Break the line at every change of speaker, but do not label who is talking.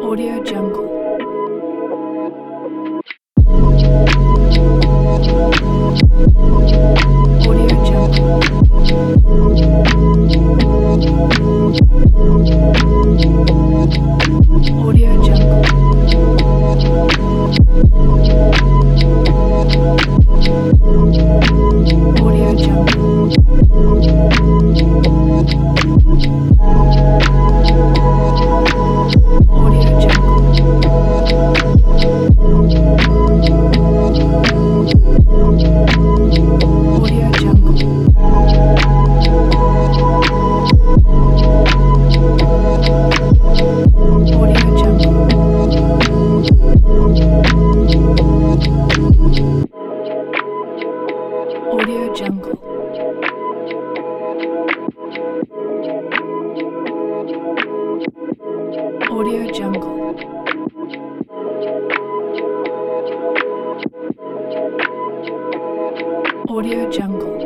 Audio Jungle. Audio Jungle. Audio Jungle. Audio Jungle. Audio Jungle. Audio Jungle. Audio Jungle. Audio Jungle. Audio Jungle. Audio Jungle.